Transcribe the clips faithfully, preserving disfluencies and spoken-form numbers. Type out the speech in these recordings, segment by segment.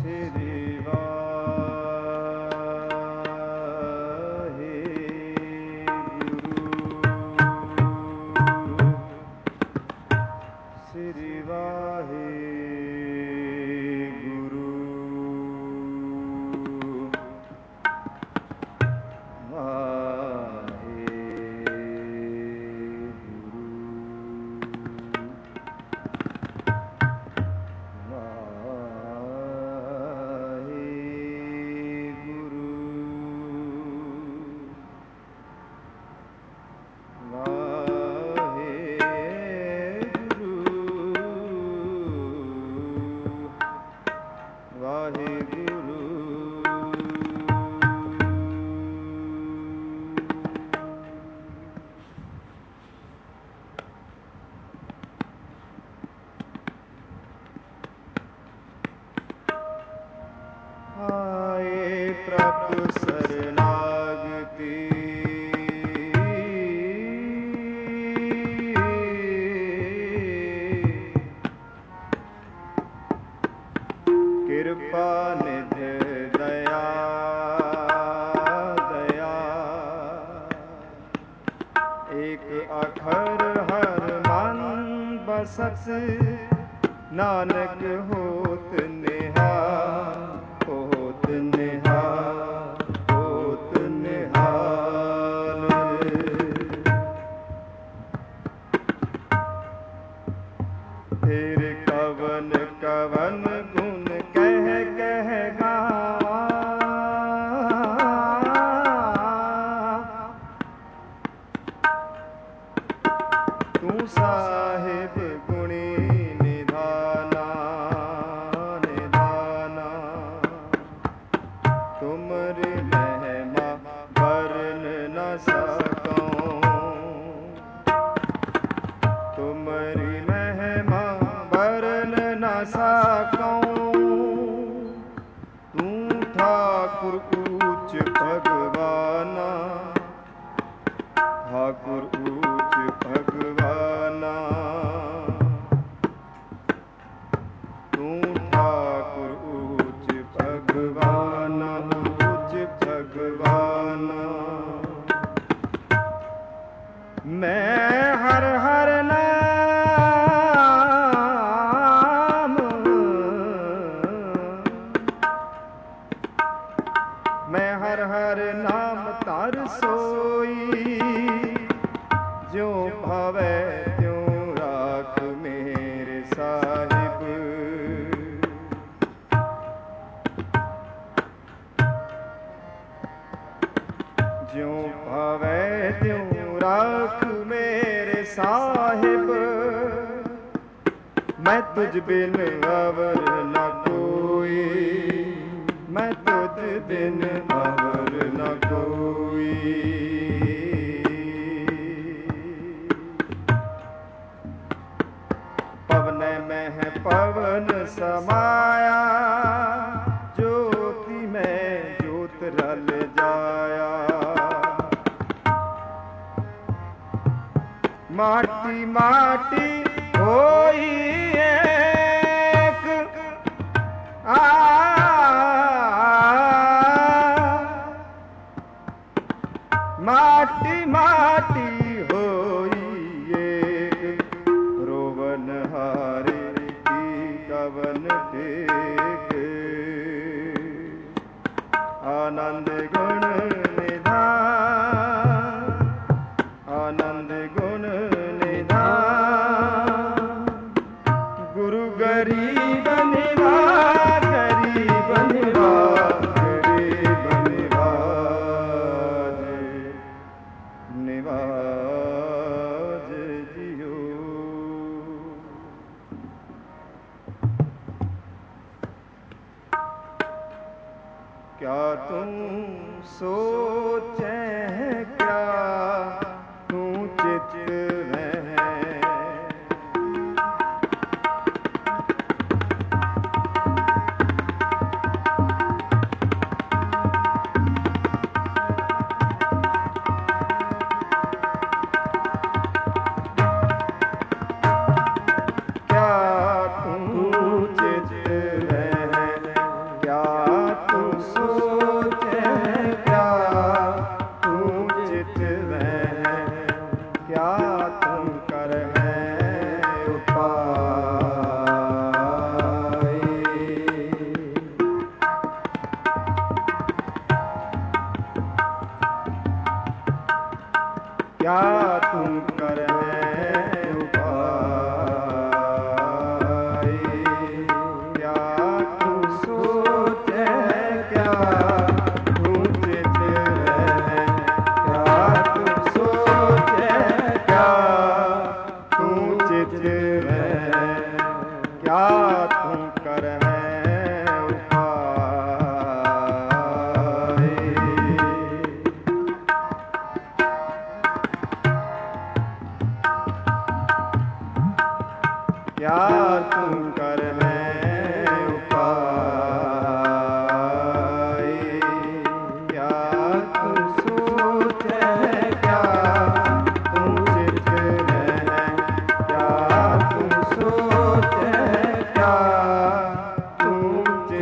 नानक होत निहाल, होत निहाल, होत निहाल। फिर कवन कवन गुण कह कह गावा, तू साहिब गुणी मैं तुझ बिन अवर न कोई, मैं तुझ बिन अवर न कोई। पवन में है पवन समाया, ज्योति में ज्योत रल जाया। माटी माटी होई एक, आ माटी माटी होई एक, रोवन हारे की कवन टेक। आनंद गुण निधान, आनंद गुण गरीब निवाज, गरीब निवाज, गरीब निवाज, निवाज जियो। क्या तुम सोचे क्या तू चित में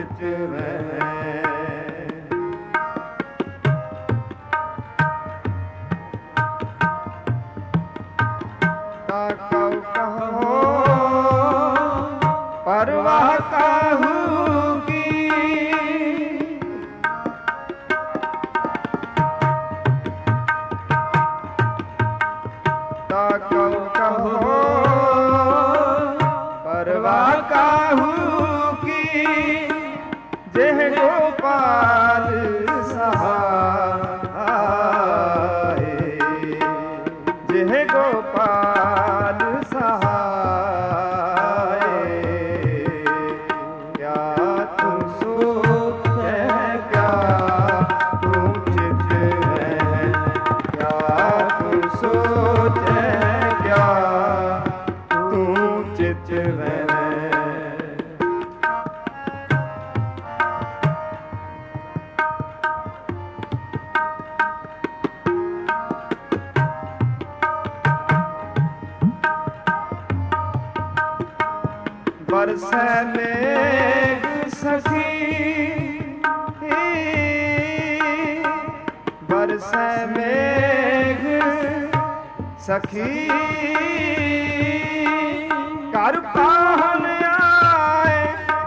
चितवै कहो कहो परवाह काहू की कहो कहो परवाह काहू की जेह गोपाल सहाय जेह गोपाल सहाय क्या तू सोच है क्या तू चित है क्या तू सोच है क्या तू चित है बरसै मेघ सखी बरसै मेघ सखी कर पाहन आए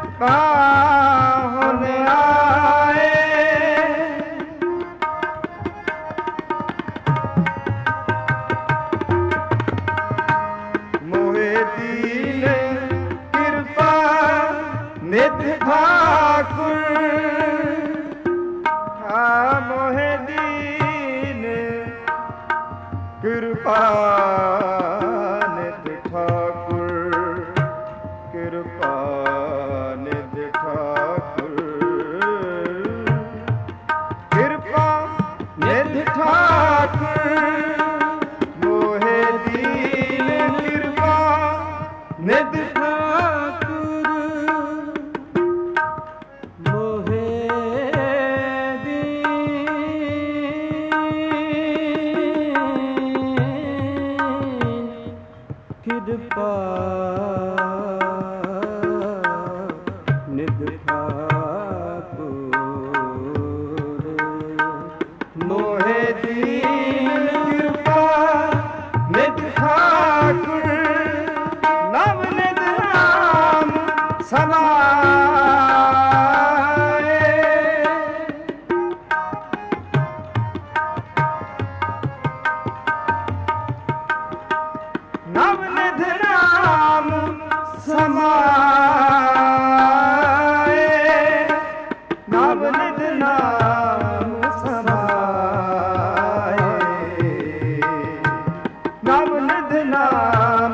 पाहन आए मोहे दीन नित ठाकुर आ मोहे दीन कृपा नित ठाकुर कृपा नित ठाकुर कृपा नित ठाकुर मोहे दीन कृपा नित कृपा निध ठाकुर मोहे दीन कृपा निध ठाकुर नव निध राम समाए नव निध राम समाए नव निध नाम समाए नव निध नाम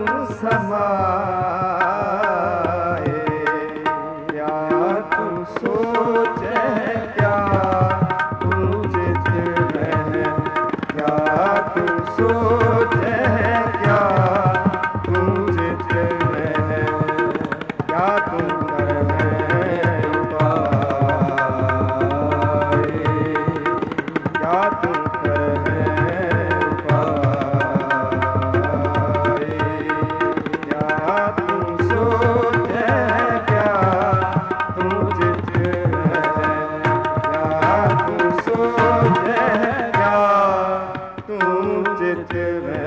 समाए क्या तू सोच है क्या तू चित है क्या तू सोच है क्या तू चित है क्या तू कर है उपाय क्या तू कर है उपाय क्या तू सोच है क्या तू चित है क्या तू सोच है क्या तू चित है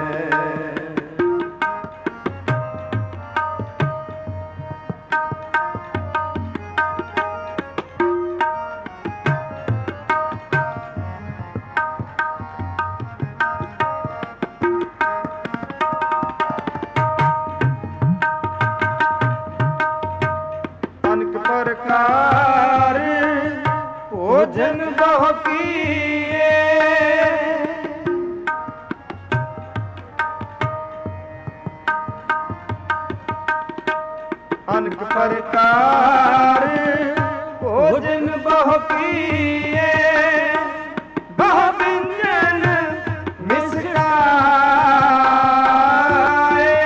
अनेक प्रकार भोजन बहु किए अनेक प्रकार भोजन बहु किए बहु व्यंजन मिश्राए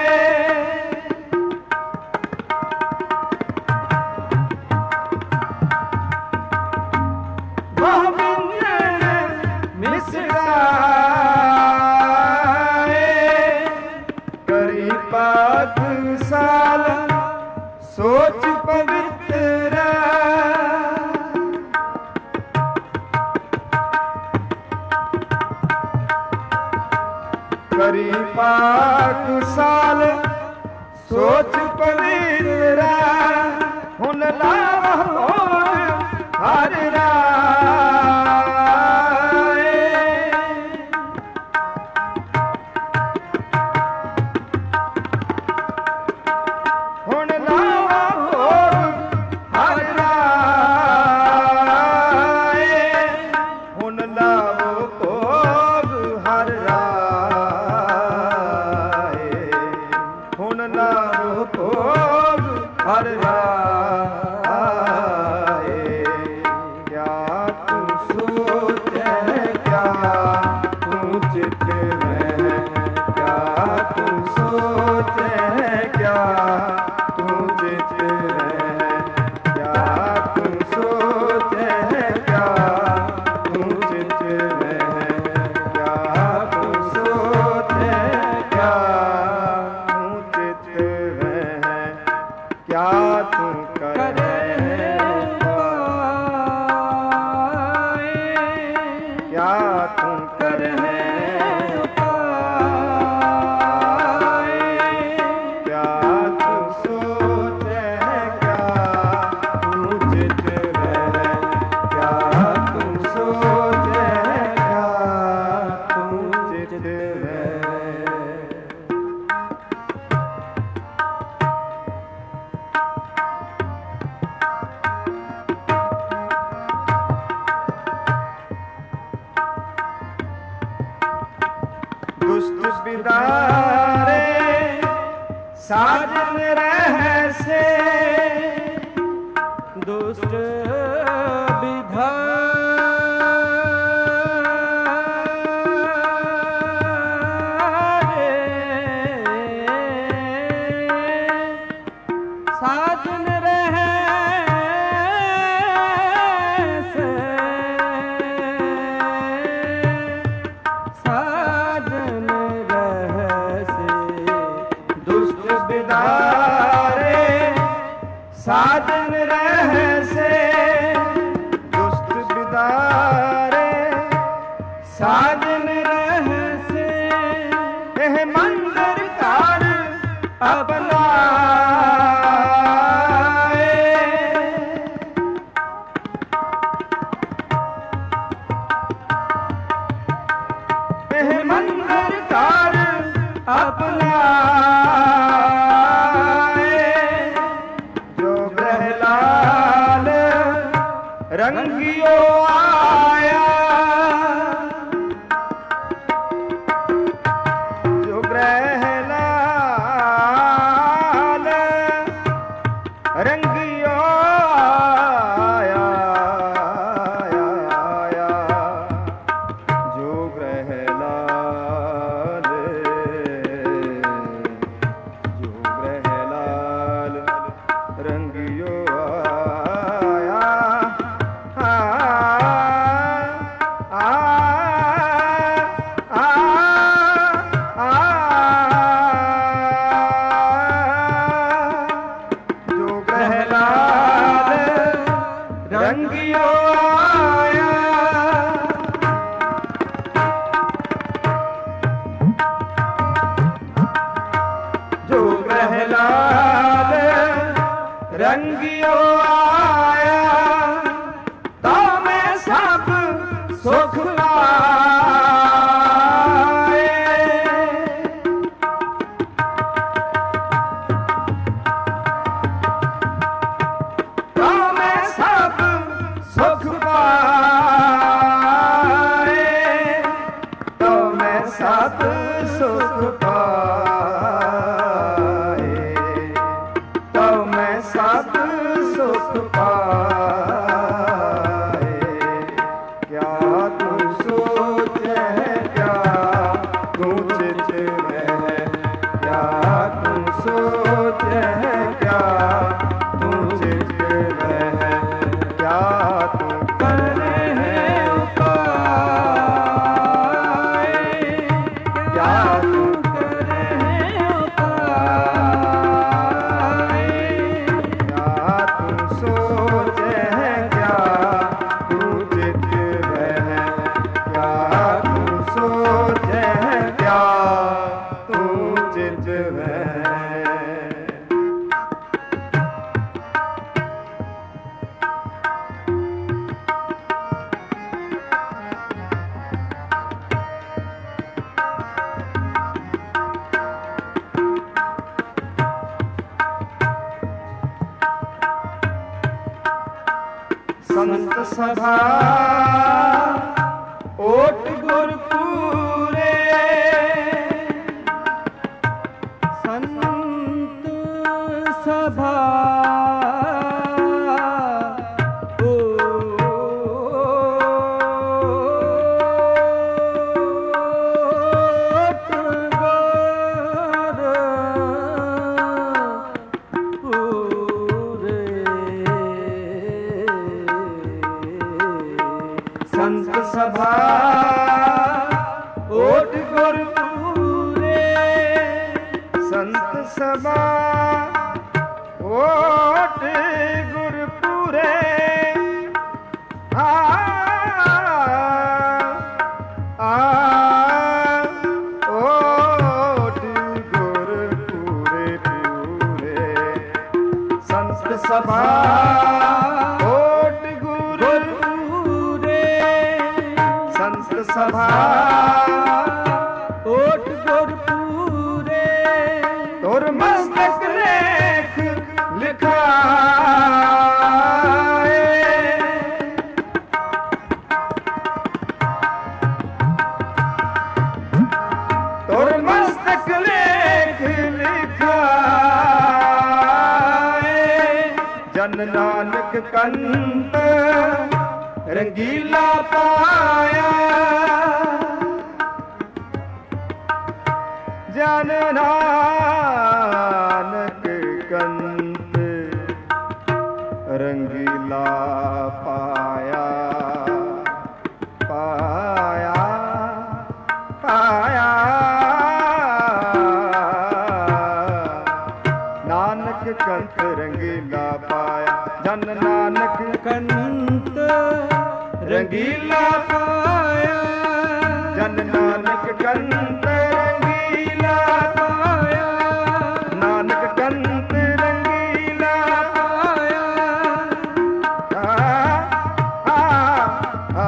बहु व्यंजन मिश्राए करी पाक साल सोच पवित्र ਮਾਕ ਸਾਲ ਸੋਚ ਪਵਿੱਤਰਾ ਹੁਣ ਲਾਵੋ ਹਰ ਰਾਏ ਹੁਣ ਲਾਵੋ ਹਰ ਰਾਏ ਹੁਣ ਲਾਵੋ ਭੋਗ ਹਰ ਰਾਏ ਹੁਣ ਲਾਵੋ ਭੋਗ ਹਰ ਰਾਏ ਕਿਆ ਤੂੰ ਸੋਚੈ ਕਿਆ ਤੂੰ ਚਿਤ ਰਹਿ ਕਿਆ ਤੂੰ ਸੋਚੈ ਕਿਆ ਤੂੰ ਚਿਤ ਰਹਿ ਕਿਆ ਤੂੰ ਸੋਚੈ ਕਿਆ ਤੂੰ ਚਿਤ ਰਹਿ ਕਿਆ ਤੂੰ ਸੋਚੈ ਕਿਆ ਤੂੰ ਚਿਤ ਰਹਿ ਕਿਆ ਤੂੰ ਕਰੇ ਕਿਆ ਤੂੰ ਕਰੇ ਕਿਆ ਤੂੰ ਸੋਚੈ ਕਿਆ ਤੂੰ ਚਿਤ ਰਹਿ ਕਿਆ ਤੂੰ ਸੋਚੈ ਕਿਆ ਤੂੰ ਚਿਤ ਰਹਿ दुष्ट बिदारे साजन रहसे दुष्ट बिधारे साजन रहसे साजन दुष्ट बिदारे साजन रहसे दुष्ट बिदारे साजन रहसे एह मंदिर कार अपनाए एह मंदिर कार अपनाए जो ग्रहलाल रंगियो आया जो ग्रहलाल रंगियो आया आया जो ग्रहलाल जो ग्रहलाल रंगियो आया आ, आ, आ, आ, जो ग्रहलाल रंगियो आया जो ग्रहलाल रंगियो आया तो मैं सब सुख पाए तो मैं सब सुख संत सभा ओट गुर पूरे संत सभा संत सभा ओट गुर पूरे संत सभा ओट गुर पूरे आ आ ओट गुर पूरे पूरे संत सभा सभा ओट गुर पूरे तोर मस्तक लेख लिखाए तोर मस्तक लेख लिखाए जन नानक कंत रंगीला पाया जन नानक कंत रंगीला पाया पाया पाया नानक कंत रंगीला पाया जन नानक कंत रंगीला पाया जन नानक कंत रंगीला पाया नानक कंत रंगीला पाया आ, आ, आ,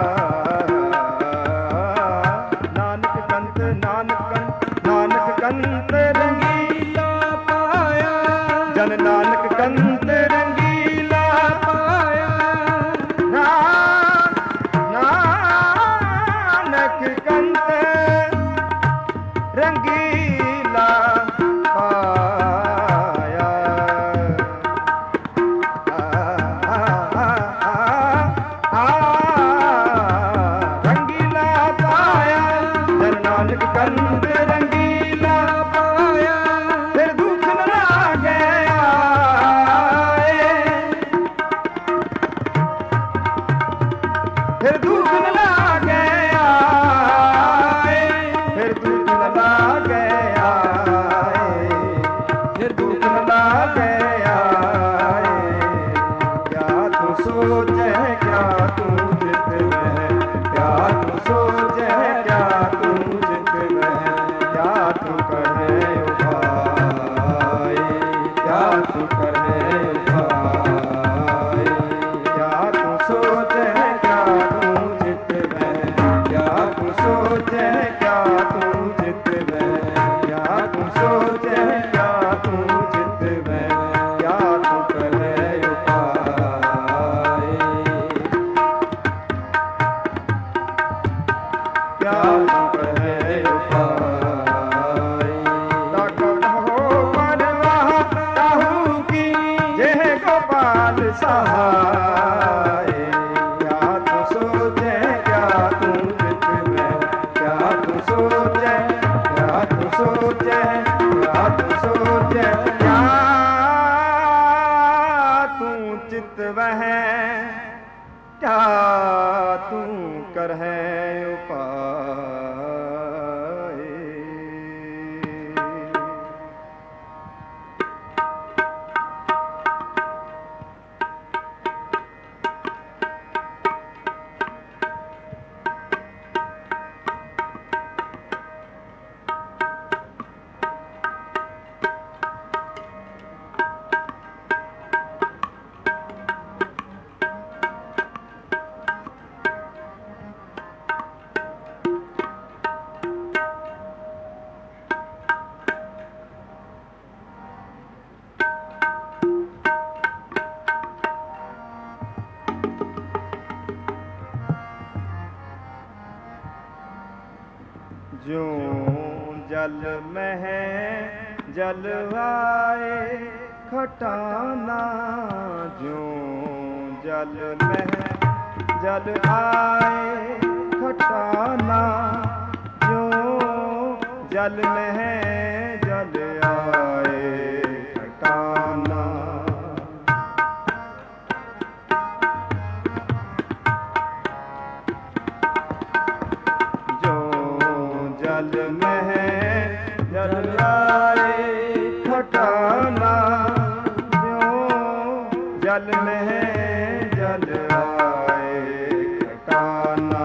नानक कंत नानक कंत नानक कंत रंगीला पाया जन नानक कंत रंगीला पाया नानक कंत रंगीला पाया आ, आ, आ, आ, आ, रंगीला पाया जन नानक कंत रंगीला पाया फिर दुख न लागे फिर दुख न लागे आए फिर दुख न लागे आए फिर दुख न लागे आए क्या तू सोचे क्या तू चित में क्या तू सोचे क्या तू चित में क्या तू करे उपाय क्या तू करे उपाय क्या तू सोचे सोचे क्या तू चित में क्या तू सोचे क्या तू चित में क्या तू करे उपाय क्या तू करे उपाय हो परवाह काहू की जय गोपाल सहाय क्या तू सोचे क्या तू क्या तू सोचे क्या तू सोचे क्या तू सोचे क्या तू चित वह क्या तू कर है उपाय ज्यों जल मह जल आए खटाना, ज्यों जल मह जल आए खटाना, ज्यों जल मह जल आए खटाना। जल मह जल आए खटाना, ज्यों जल मह जल आए खटाना,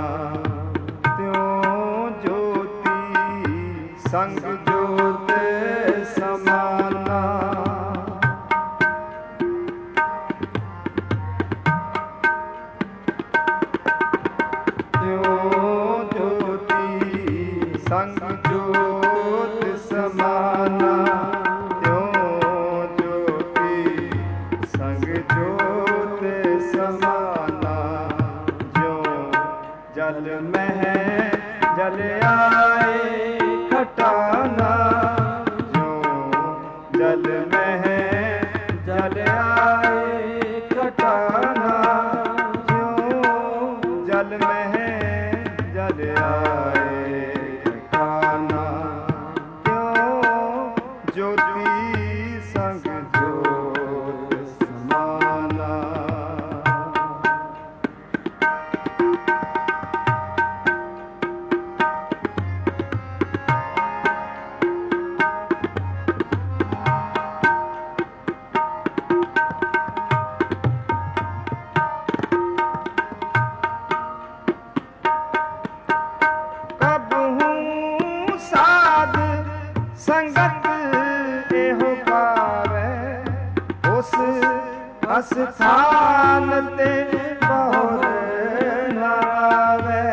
त्यों ज्योति संग ज्योत समाना। संग ज्योत समाना, त्यों ज्योति संग ज्योत समाना, ज्यों जल मह जल आए खटाना, ज्यों जल मह जल आए खटाना, ज्यों जल मह जल आए खटाना, त्यों ज्योति संग ज्योत समाना। संगत एहो पावे, उस अस्थान ते बहुर न आवे।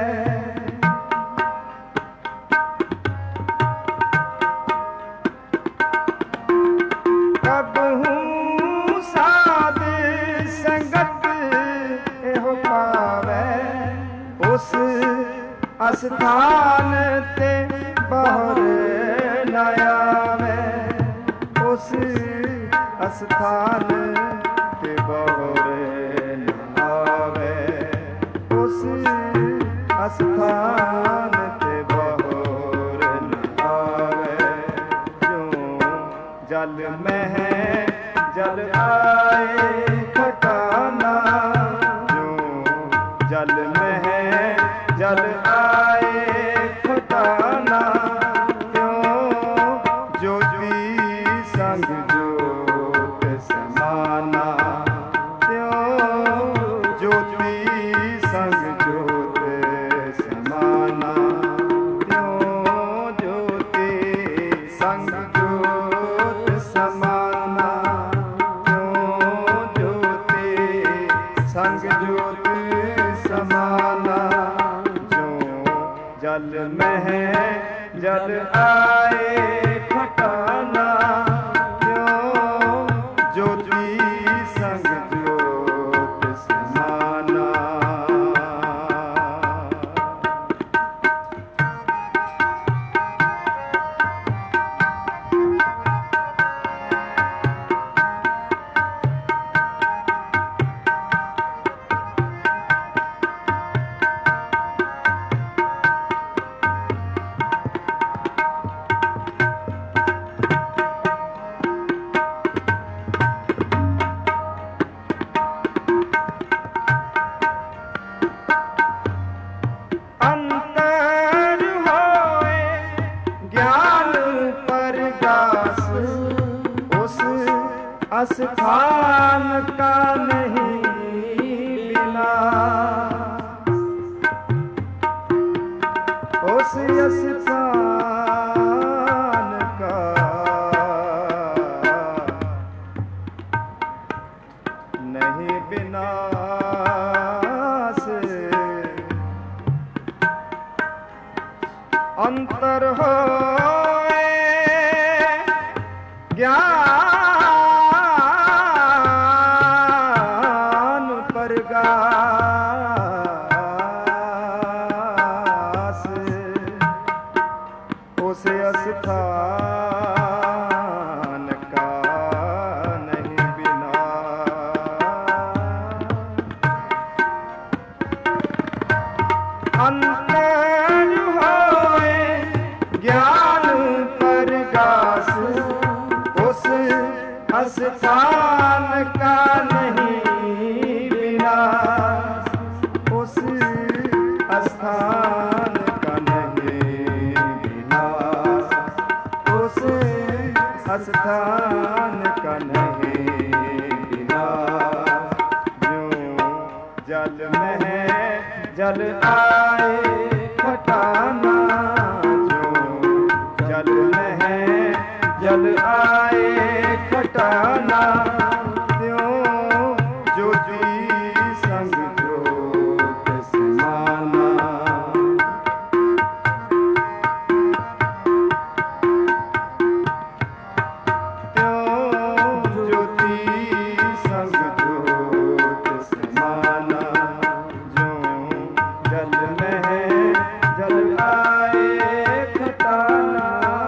कबहूं साध संगत एहो पावे, उस अस्थान ते बहुर न आवे, उस अस्थान ते बहुर न आवे, उस अस्थान ते बहुर न आवे। ज्यों जल मह जल आए खटाना, ज्यों जल मह जल आए खटाना, संग ज्योत समाना, त्यों ज्योति संग ज्योत समाना, त्यों ज्योति संग ज्योत समाना, त्यों ज्योति संग ज्योत समाना, ज्यों जल मह जल आए खटाना, ज्योति संग ज्योत समाना। स्थान का नहीं बिना, उस स्थान का नहीं विनाश, अंतर हो ज्ञान प्रगास, ਅੰਤਰ ਹੋਏ ਗਿਆਨ ਪ੍ਰਗਾਸ, ਉਸ ਅਸਥਾਨ ਕਾ ਨਹੀਂ ਵਿਨਾਸ਼, ਉਸ ਅਸਥਾਨ ਕਾ ਨਹੀਂ ਵਿਨਾਸ਼, ਉਸ ਅਸਥਾਨ ਕਾ ਨਹੀਂ ਵਿਨਾਸ਼। ਜਿਉ ਜਲ ਮਹਿ ਜਲ ਆਏ ਖਟਾਨਾ, ਜਿਉ ਜਲ ਮਹਿ ਜਲ ਆਏ ਖਟਾਨਾ, ਤਿਉ ਜੋਤੀ ਸੰਗ ਜੋਤ ਸਮਾਨਾ। ਤਿਉ ਜੋਤੀ ਸੰਗ ਜੋਤ ਸਮਾਨਾ, ਜਿਉ ਜਲ ਮਹਿ ਜਲ ਆਏ ਖਟਾਨਾ।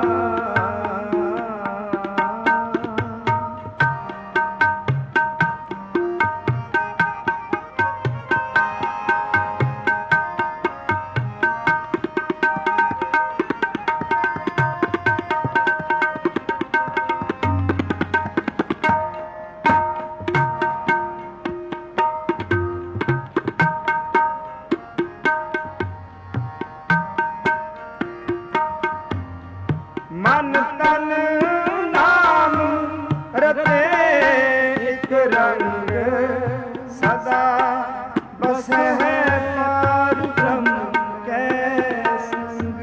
ਮਨ ਤਨ ਨਾਮ ਰਤੇ ਇਕ ਰੰਗ, ਸਦਾ ਬਸਹਿ ਪਾਰ ਬ੍ਰਹਮ ਕੈ ਸੰਗ।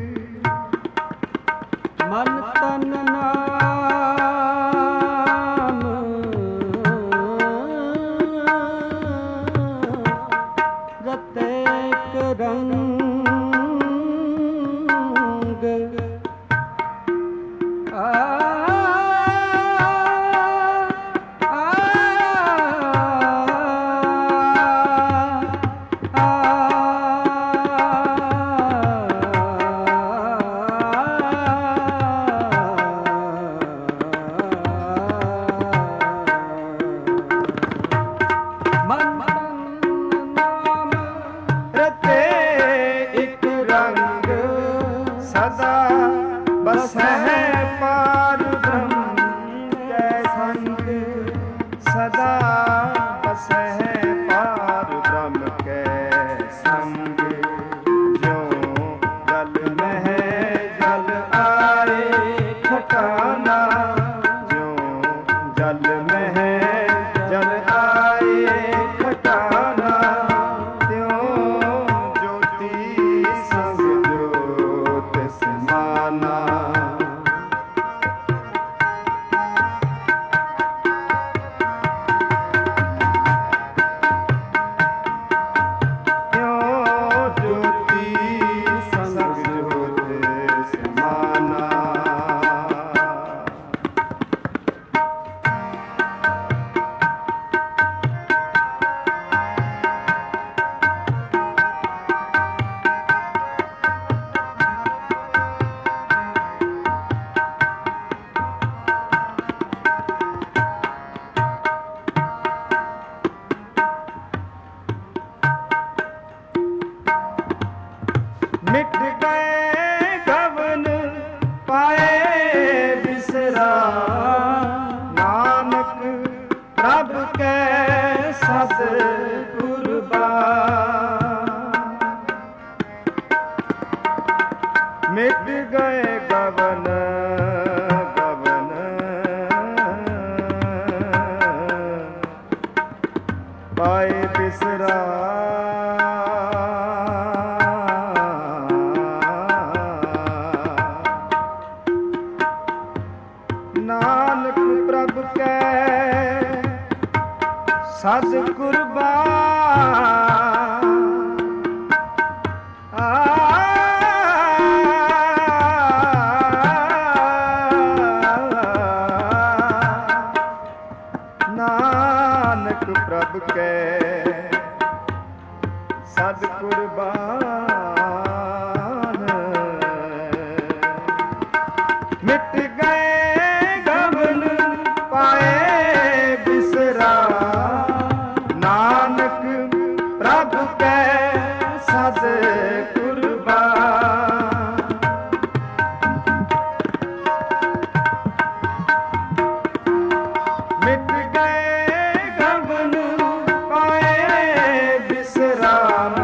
ਮਨ ਤਨ ਨਾਮ ਰਤੇਕ ਰੰਗ, ਸਦਾ ਬਸਹਿ ਪਾਰ ਬ੍ਰਹਮ ਕੈ ਸੰਗ, ਸਦਾ ਬਸਹਿ ਪਾਰ ਬ੍ਰਹਮ ਕੈ ਸੰਗ। ਜਿਉ ਜਲ ਮਹਿ ਜਲ ਆਏ ਖਟਾਨਾ, ਜਿਉ ਜਲ ਮਹਿ ਜਲ ਆਏ ਖਟਾਨਾ, ਤਿਉ ਜੋਤੀ ਸੰਗ ਜੋਤ ਸਮਾਨਾ। ਤਿਉ ਜੋਤੀ ਸੰਗ ਜੋਤ ਸਮਾਨਾ। ਮਿਟ ਗਏ ਗਵਨ ਪਾਏ ਬਿਸਰਾ, ਨਾਨਕ ਪ੍ਰਭ ਕੈ ਸਤ ਕੁਰਬਾਨ। ਮਿਟ ਗਏ ਗਵਨ ਗਵਨ ਪਾਏ ਬਿਸਰਾ, ਨਾਨਕ ਪ੍ਰਭ ਕੈ ਸਤ ਕੁਰਬਾਨ। ਨਾਨਕ ਪ੍ਰਭ ਕੈ ਸਤ ਕੁਰਬਾਨ। ਮਿਟ ਗਏ ਗਵਨ ਪਾਏ ਬਿਸਰਾ, ਨਾਨਕ ਪ੍ਰਭ ਕੈ ਸਤ सद कुर्बान। मिट गए गगन पाए विश्राम,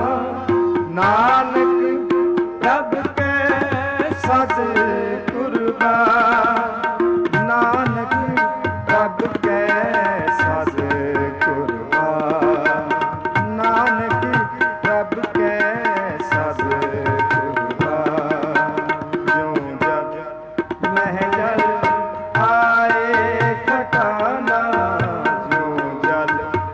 नानक प्रभ के सद कुर्बान। नानक प्रभ के सद कुर्बान। नानक प्रभ के सद कुर्बान। ज्यों जल महजल आए खटाना, ज्यों जल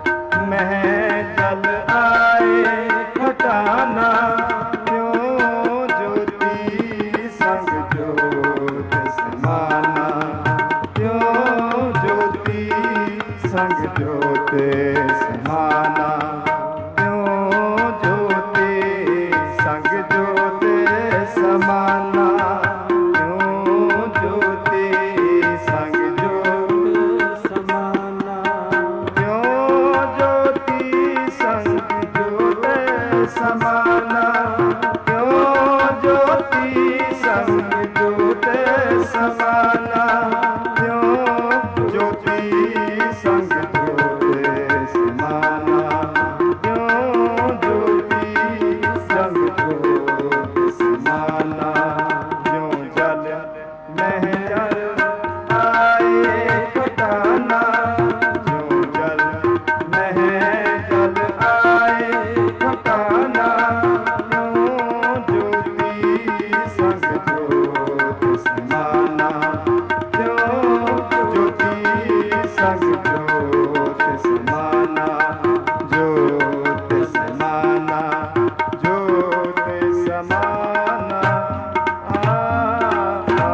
महजल आए खटाना, त्यों ज्योति संग ज्योत समाना। त्यों ज्योति संग ज्योत समाना। त्यों ज्योति संग ज्योत समाना। त्यों ज्योति संग ज्योत समाना। त्यों ज्योति संग ज्योत समाना। त्यों ज्योति संग ज्योत समाना। त्यों ज्योति संग ज्योत समाना। त्यों ज्योति संग ज्योत समाना। ज्यों जल महजल आए खटाना, ज्यों जल महजल आए खटाना, त्यों ज्योति संग ज्योत समाना। त्यों ज्योति संग ज्योत समाना। ज्योत समाना। ज्योत समाना। आ, आ,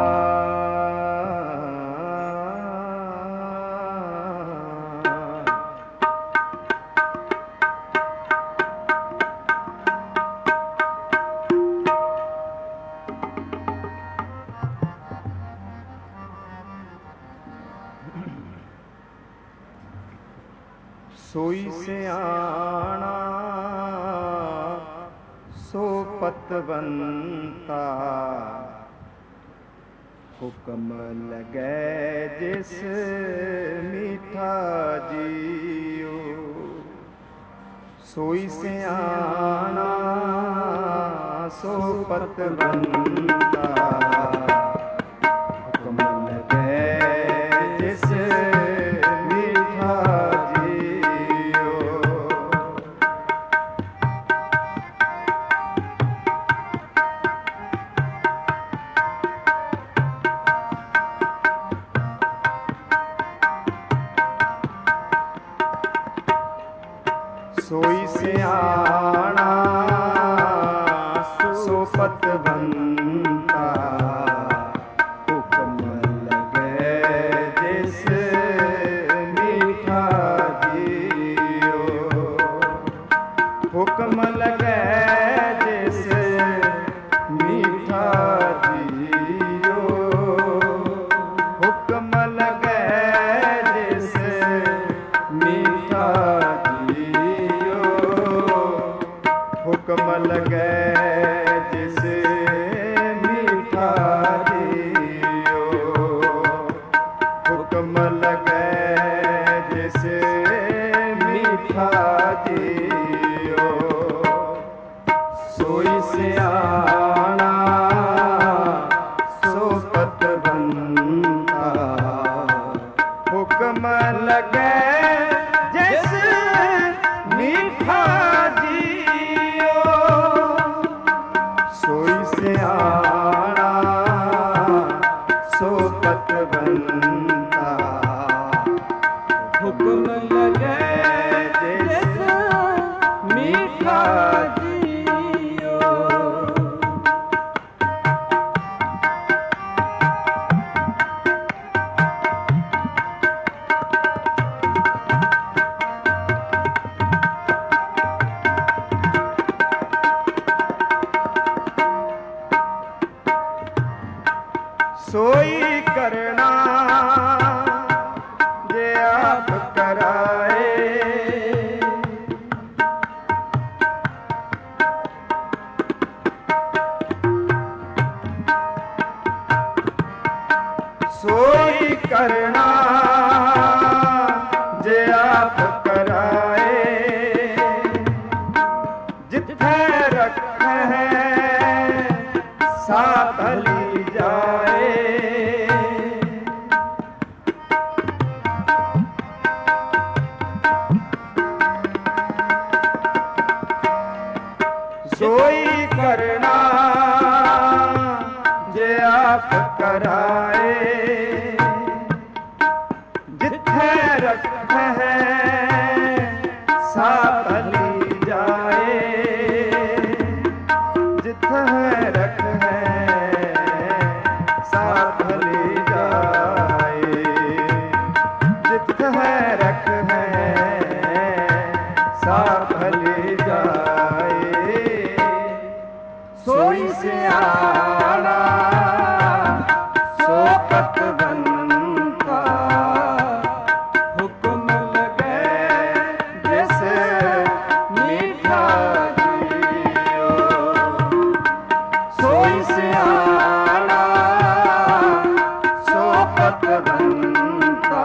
सोई सियाणा सो पतवंता, हुक्म लगे जिस मीठा जियो। सोई सियाणा सो पतवंता, हुक्म लगे जिस मीठा जियो। सोई सियाणा सो पतवंता, हुक्म लगे जिस मीठा जियो। हुक्म लगे जिस मीठा जियो। हुक्म लगे जिस मीठा जियो। हुक्म लगे जिस मीठा जियो। हुक्म लगे जिस मीठा जियो। सोई सियाणा सो पतवंता, हुक्म लगे जिस मीठा जियो। सोई सियाणा सो पतवंता, हुक्म लगे जिस मीठा जियो। करना जे आप कराए, जिथे रखे सा भली जाए। सोई करना जे आप कराए, जिथे रखे सा भली जाए, जिथे रखे सा भली जाए, जिथे रखे सा भली जाए। सोई सियाणा सो पतवंता, हुक्म लगे जैसे मीठा जियो। सोई सियाणा सो पतवंता,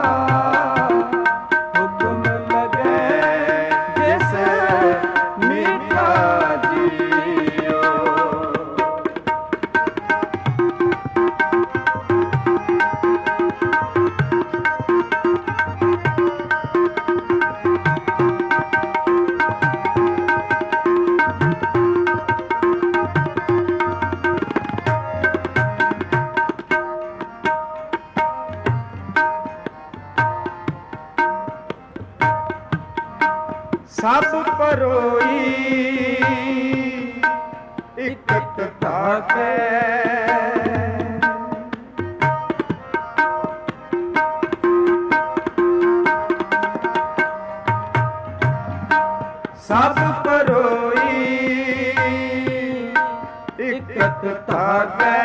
हुक्म लगे जैसे मीठा जियो। सब परोई इकत ताके, सब परोई इकत ताके,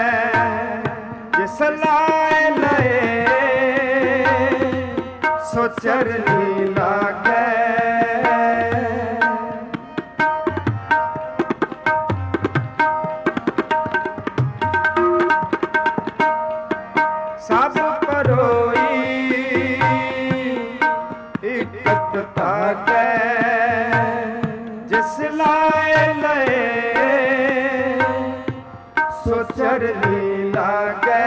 जिस लाए लए सो चरनी लागे। सब परोई इकत ताके, जिस लाए लए सो चरनी लागे।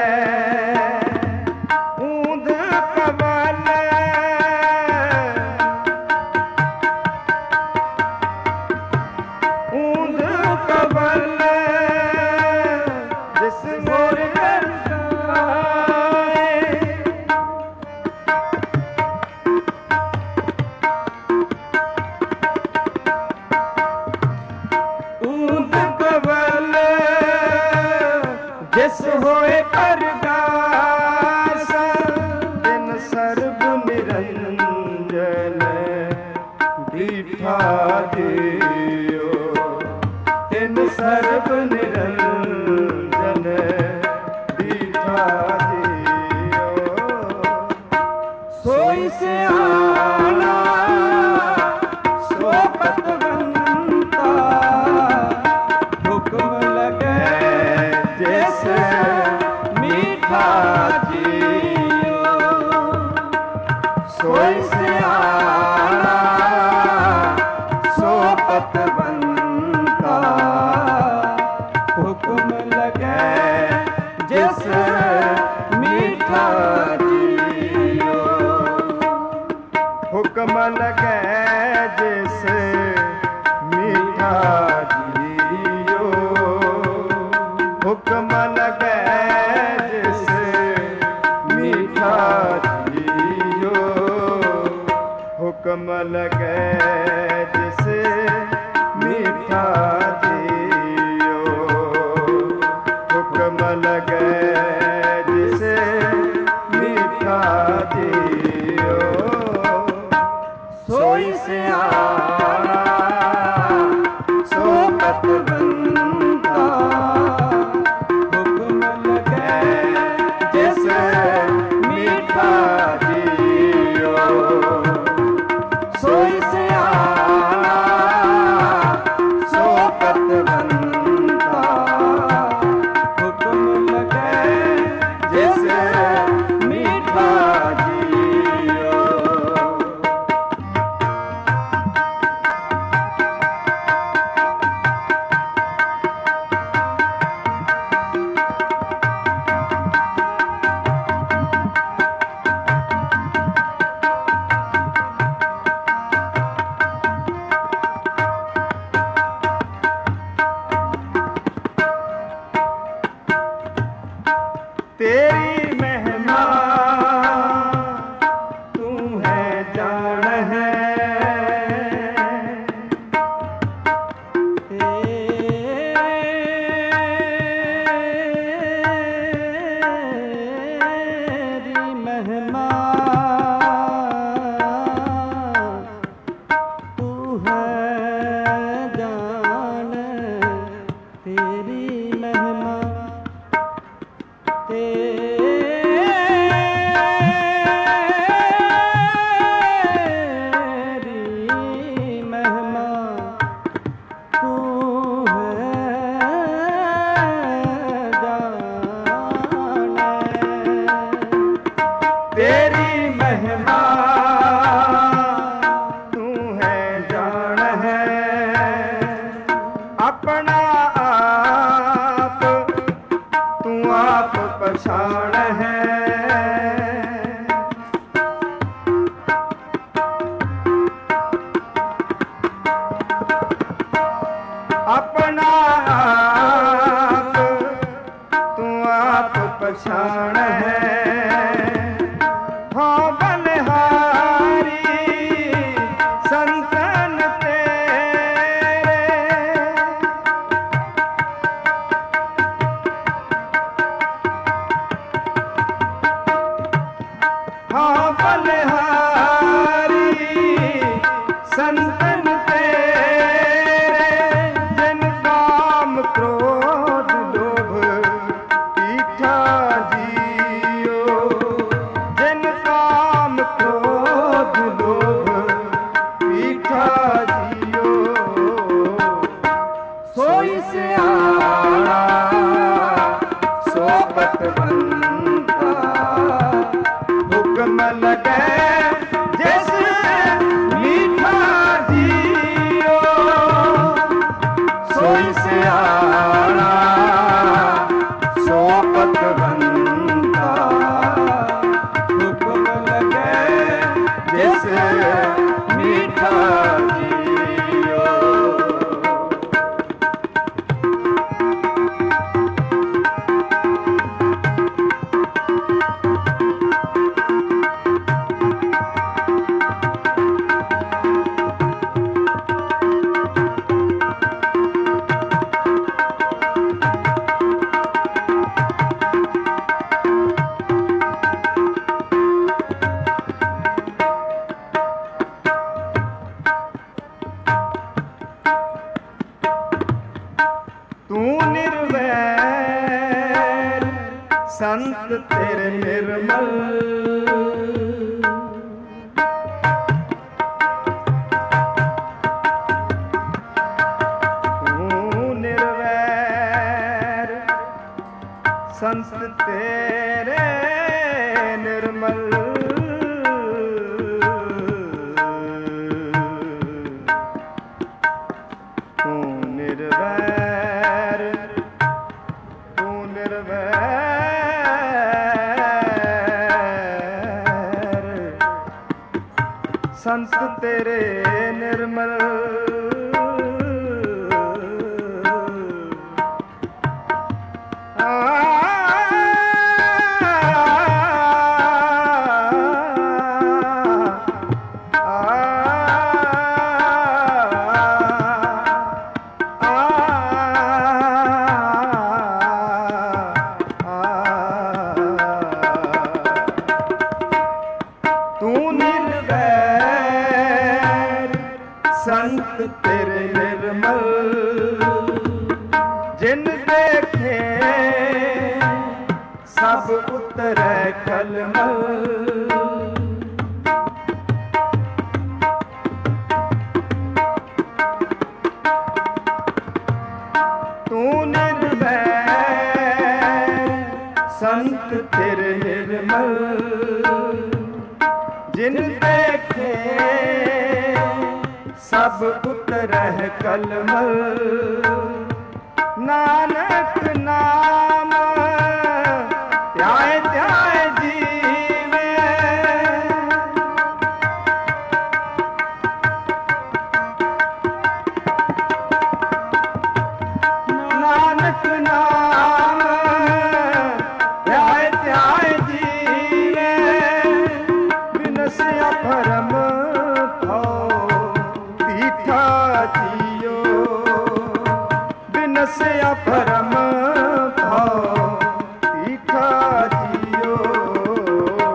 ऊंद कवल ऊंद कवल जिस मोर ऊंद कवल जिस होए परगास, दिन सर्ब निरंजन दीठा दियो। दिन सर्ब निरंजन दीठा दियो। सोई सियाणा सो पतवंता, हुक्म लगे जैसे मीठा जियो। सोई सियाणा सो पतवंता, ਸੰਤ ਤੇਰੇ ਨਿਰਮਲ ਤੂੰ ਨਿਰਵੈਰ ਸੰਤ ਤੇਰੇ ਨਿਰਮਲ ਤੂੰ ਨਿਰਵੈਰ ਤੂੰ ਨਿਰਵੈਰ ਸੰਤ ਤੇਰੇ ਨਿਰਮਲ ਸੰਤ ਤੇਰੇ ਨਿਰਮਲ ਜਿਨ ਦੇਖੇ ਸਭ ਉਤਰੈ ਕਲਮਲ ਤੂੰ ਨਿਰਵੈਰ ਸੰਤ ਤੇਰੇ ਨਿਰਮਲ ਜਿਨ ਦੇਖੇ ਸਭ ਉਤਰਹਿ ਕਲਮਲ ਨਾਨਕ ਨਾਮ ਧਿਆਏ ਧਿਆਏ ਜੀਵੇ ਨਾਨਕ ਨਾਮ ਧਿਆਏ ਧਿਆਏ ਜੀਵੇ ਬਿਨਸਿਆ ਭਰਮ ਬਿਨਸਿਆ ਭਰਮ ਭਾਉ ਤੀਖਾ ਜੀਓ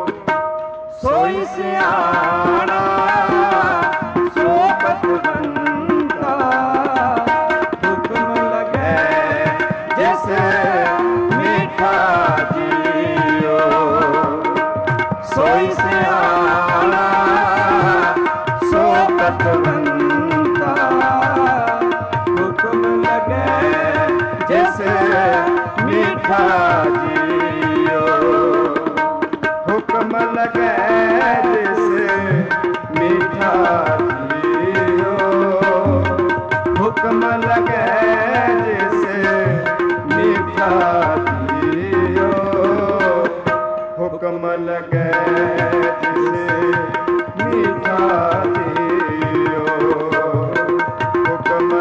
ਸੋਈ ਸਿਆਣਾ ਸੋ ਪਤਵੰਤਾ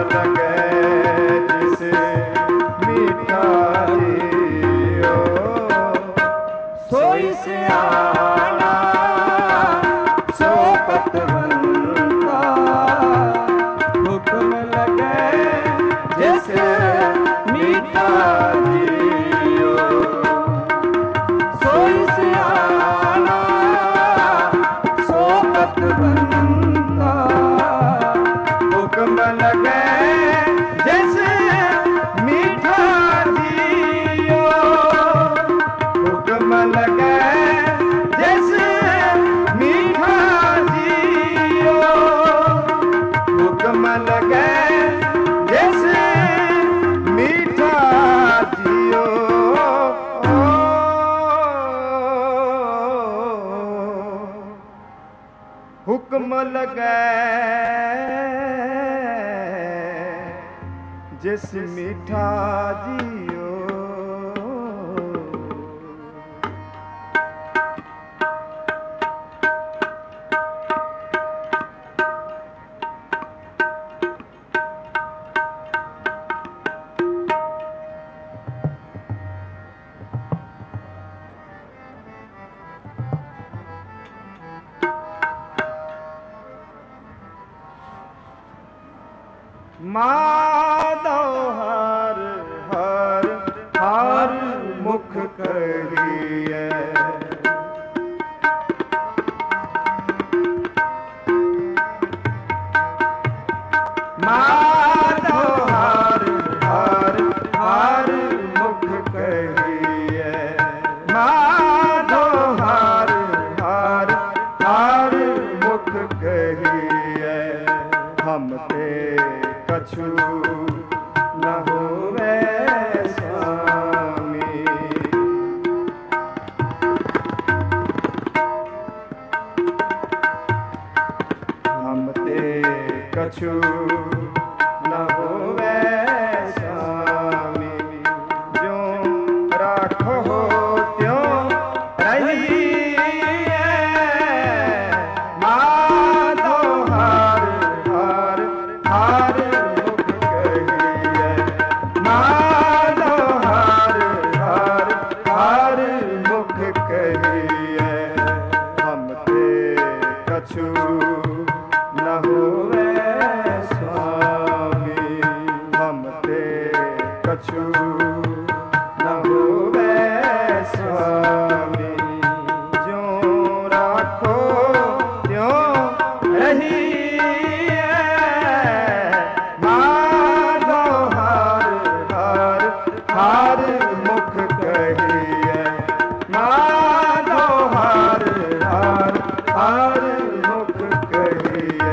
हुक्म लगे जिस मीठा जियो। माधो हर हर हर मुख कहिए, माधो हर हर हर मुख कहिए, माधो हर हर हर मुख कहिए। हम ते कछु न होवे स्वामी, हम ते कछु न होवे स्वामी। ज्यों राखो त्यों रहिए, माधो हर हर हर मुख कहिए, माधो हर हर हर मुख कहिए। हम ते कछु न होवे स्वामी, हम ते कछु न होवे स्वामी। ज्यों राखो त्यों रहिए, माधो हर हर हर मुख कहिए, माधो हर हर हर मुख कहिए।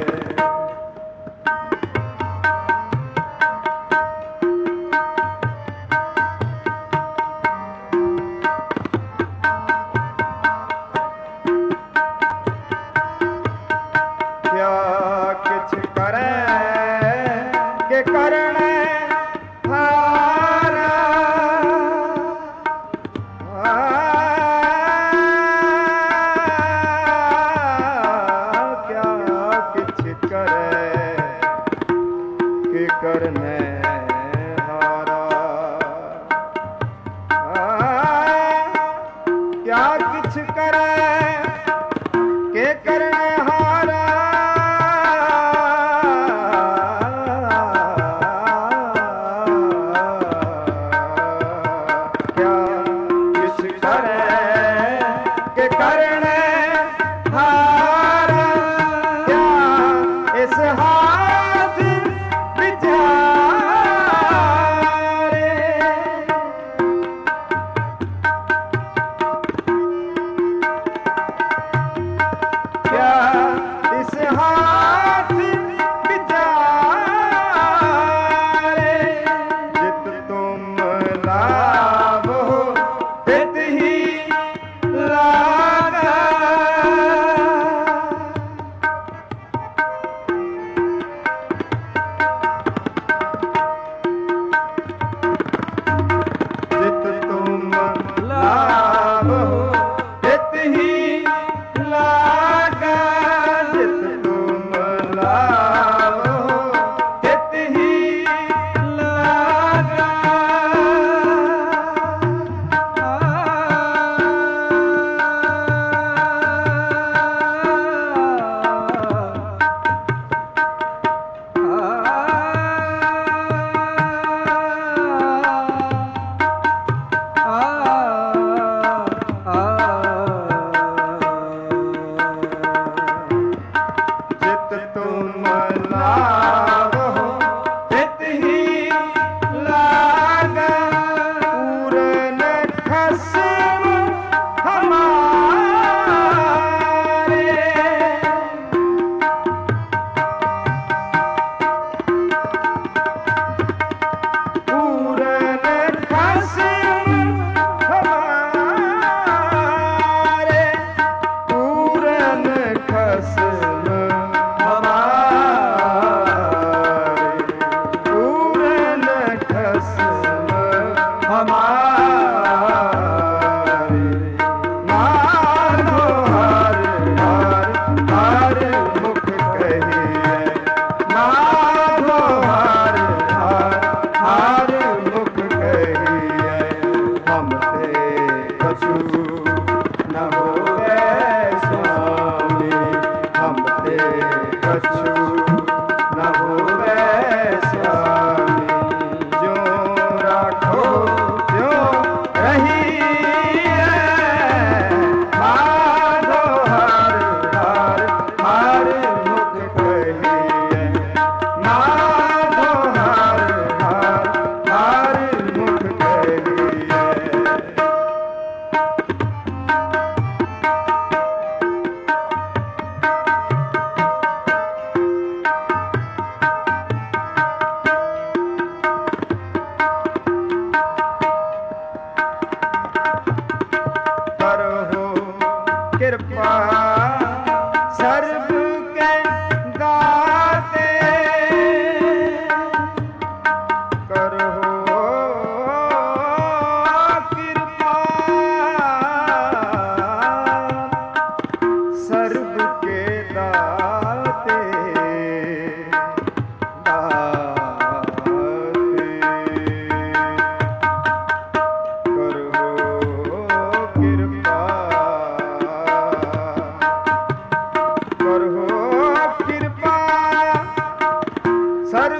क्या किछ करे के करने हारा, क्या किछ करे के करने हारा, क्या किछ करे के करने हारा। क्या किछ करे के करने हारा, क्या इस हाथ विचारा।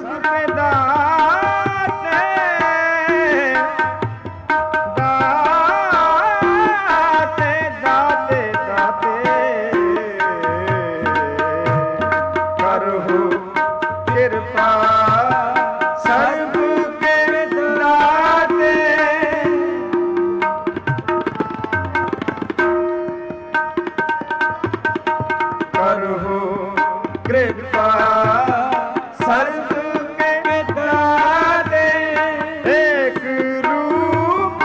सब पे दाते दाते दाते दाते करहु कृपा सब के दाते करहु कृपा सर्व के दाते एक रूप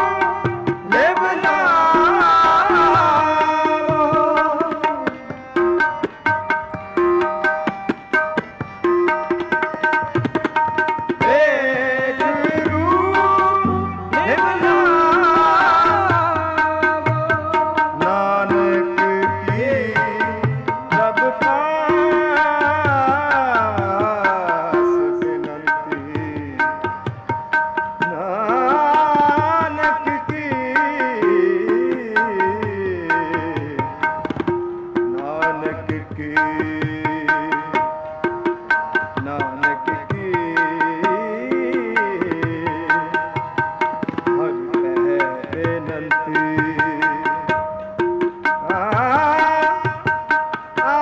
निभलाओ एक रूप निभलाओ नानक की जब पास विनती नानक की नानक की नानक की हर कह विनती आ आ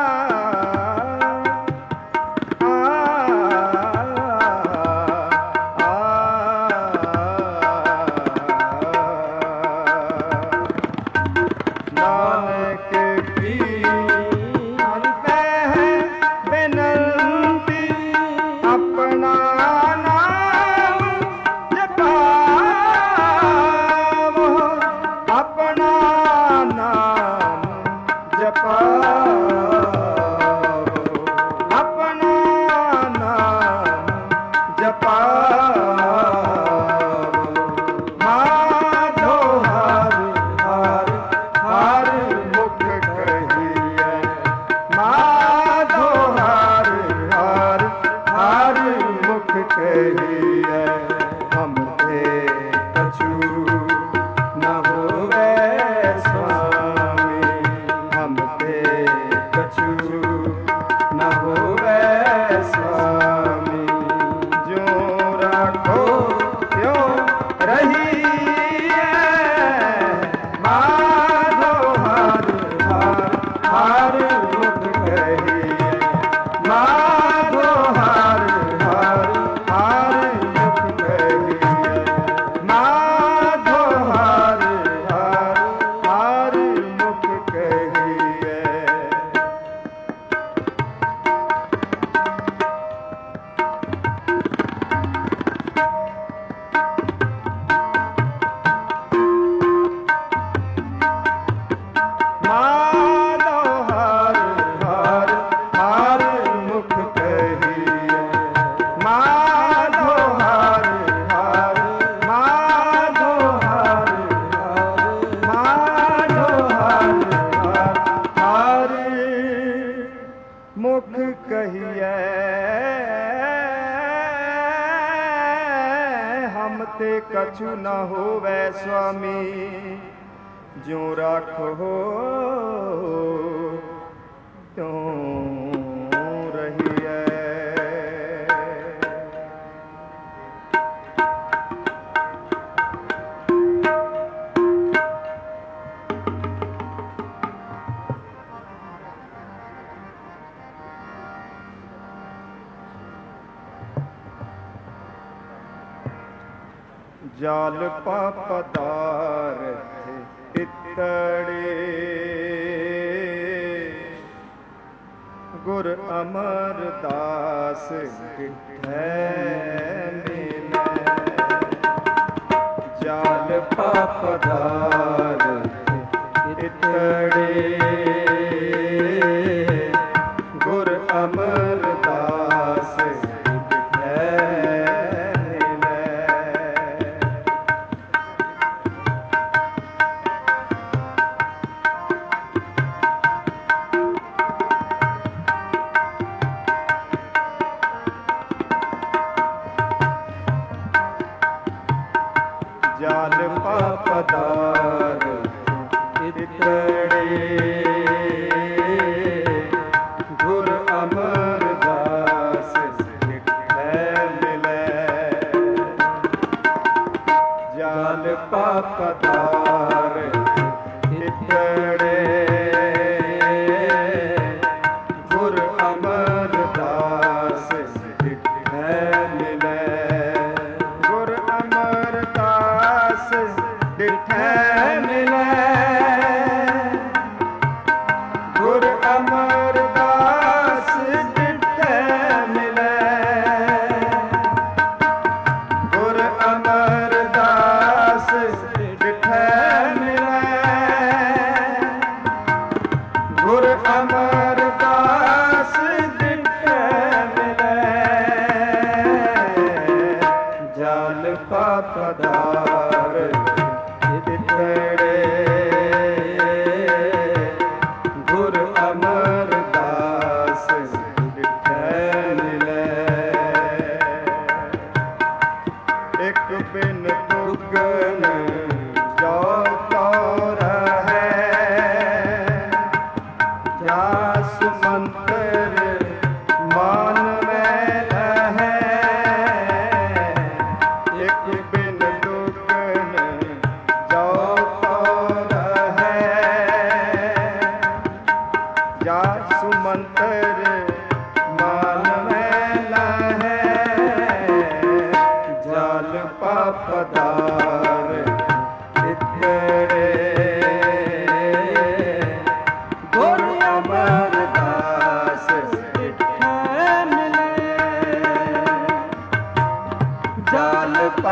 नानक की हर कह विनती अपना नाम जपावो अपना नाम जपावो अपना नाम जपावो माधो हर हर हर मुख कहिए माधो हर हर हर मुख कहिए हम ते कछु न होवे स्वामी हम ते कछु न होवे स्वामी जो राखो त्यों रहिए माधो हर हर हर मुख कहिए माधो हर हर हर मुख कहिए माधो हर हर हर मुख कहिए माधो हर हर हर मुख कहिए माधो हर हर माधो हर हर माधो हर हर हर मुख कहिए हम ते कछु न होवे स्वामी जो राखो त्यों रहिए जाल पदार्थ इतड़े गुर अमरदास डिठै मिलै जाल पदार्थ इतड़े गुर अमरदास जाल पदार इतड़े गुर अमरदास डिठै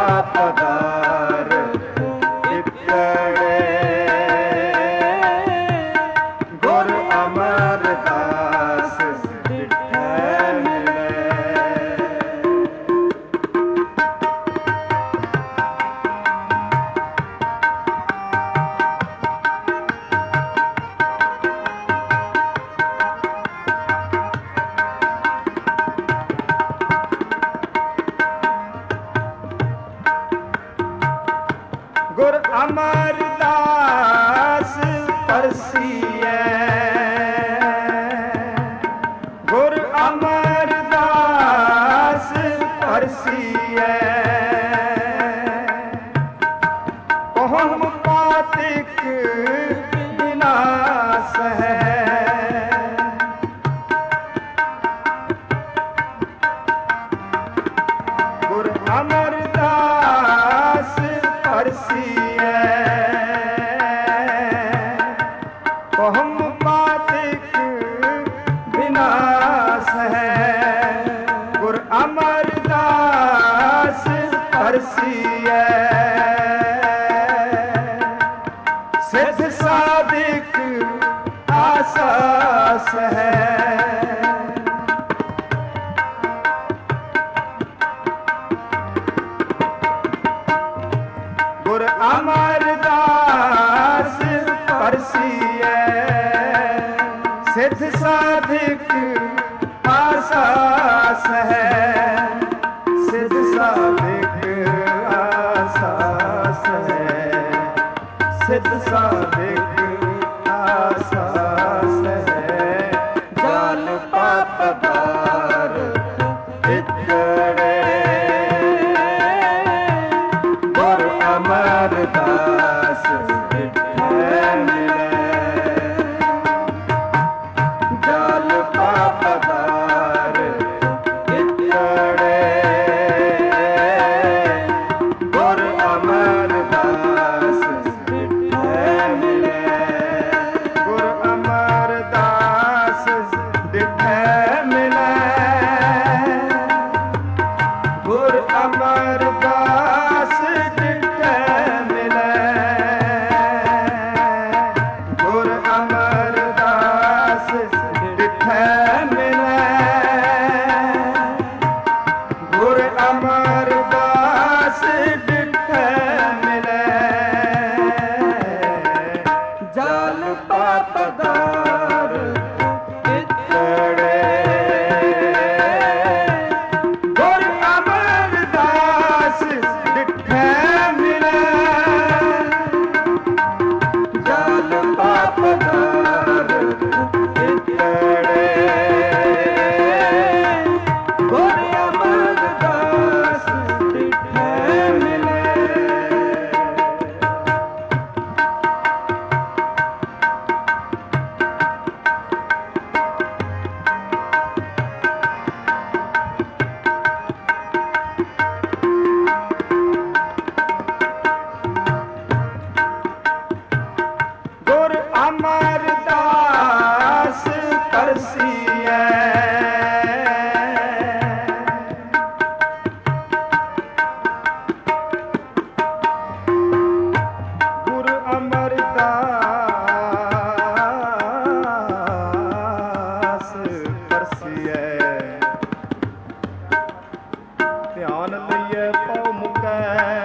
ਪਦਾਰ ਇਤੜੇ ਗੁਰ ਅਮਰਦਾਸ ਡਿਠੈ ਮਿਲੈ। ਗੁਰ ਅਮਰਦਾਸ ਪਰਸੀਐ ਗੁਰ ਅਮਰਦਾਸ ਪਰਸੀਐ ਪਹੁਮ ਪਾਤਿਕ ਵਿਨਾਸ਼ ਹੈ। ਗੁਰ ਅਮਰਦਾਸ ਪਰਸੀਐ ਪਹੁਮ ਪਾਤਿਕ ਵਿਨਾਸ਼ ਹੈ। ਗੁਰ ਅਮਰਦਾਸ ਪਰਸੀਐ ਸਿੱਧ ਸਾਧਿਕ ਆਸਾਸ ਹੈ। ਗੁਰ ਅਮਰਦਾਸ ਪਰਸੀਐ ਸਿੱਧ ਸਾਧਿਕ ਆਸਾਸ ਹੈ। ਸਿੱਧ ਸਾਧਿਕ ਆਸਾਸ ਹੈ। ਸਿੱਧ ਸਾਧਿਕ ਆਸਾਸ ਹੈ। ਜਲ ਪਾਪਦਾਰ ਇਤੜੇ ਗੁਰ ਅਮਰਦਾਸ ਡਿਠੈ ਮਿਲੈ। ਜਲ ਪਾਪਦਾਰ ਇਤੜੇ ਗੁਰ ਅਮਰਦਾਸ ਡਿਠੈ ਮਿਲੈ। ਗੁਰ ਅਮਰਦਾਸ ਡਿਠੈ ਮਿਲੈ। ਗੁਰ ਅਮਰਦਾਸ ਡਿਠੈ ਮਿਲੈ। ਗੁਰ ਅਮਰਦਾਸ ਡਿਠੈ ਮਿਲੈ। ਗੁਰ ਅਮਰਦਾਸ ਡਿਠੈ ਮਿਲੈ। ਜਲ ਪਾਪਦਾਰ ਇਤੜੇ ਗੁਰ ਅਮਰਦਾਸ ਡਿਠੈ ਮਿਲੈ। ਜਲ ਪਾਪਦਾਰ ਇਤੜੇ ਗੁਰ ਅਮਰਦਾਸ ਡਿਠੈ ਮਿਲੈ। ਗੁਰ ਅਮਰਦਾਸ ਪਰਸੀਐ ਗੁਰ ਅਮਰਦਾਸ ਪਰਸੀਐ ਧਿਆਨ ਲਈਏ ਪਉ ਮੁਕੈ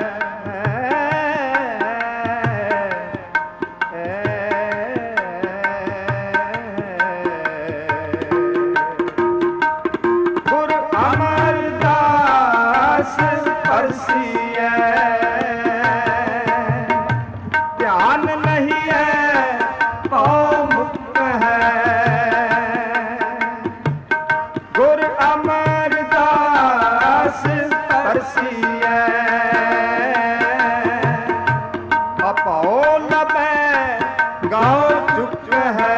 ਗੁਰ ਅਮਰਦਾਸ ਪਰਸੀਐ ਧਿਆਨ ਨਹੀਂ ਹੈ ਪਉ ਮੁਕ ਹੈ। ਗੁਰ ਅਮਰਦਾਸ ਪਰਸੀਐ ਅਪਾਉ ਲਬੈ ਗਾਉ ਚੁੱਕ ਹੈ।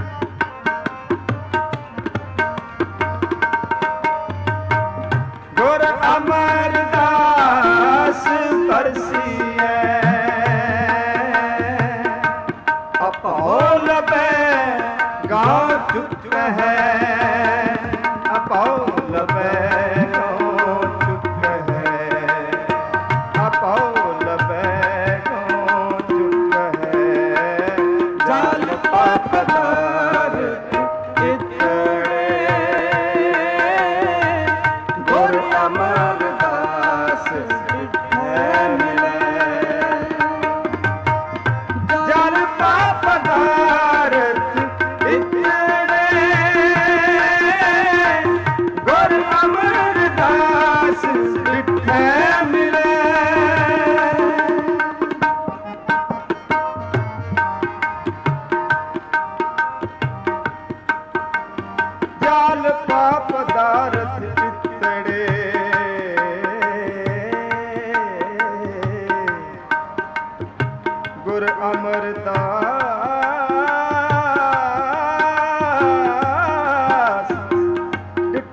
ਗੁਰ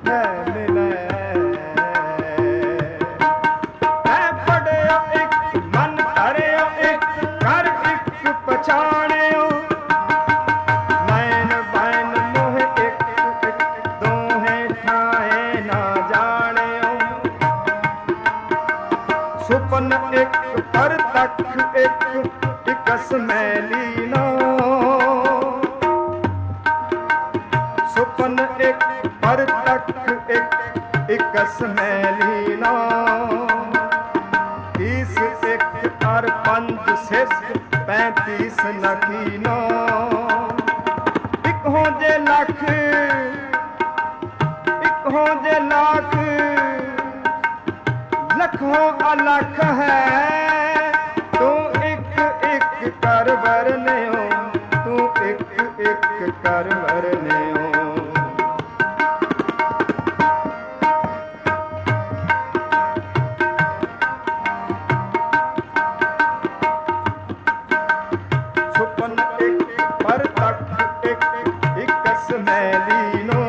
जिठे मिले ऐ पढ़ियो एक मन धरियो एक कर एक पछाणियो नैन बैन मोह एक एक दोहे ठाए ना जानियो सुपन एक पर तक एक इकस मैली नो सुपन एक पर तक एक इकस मैली नो तीस एक और पंच सिस पैंतीस नकीनो एक हो जे लख एक हो जे लाख लखों अलख है तू एक एक कर वरने हो तू एक एक कर वरने हो छुपन एक पर तक एक इकस मैलीनो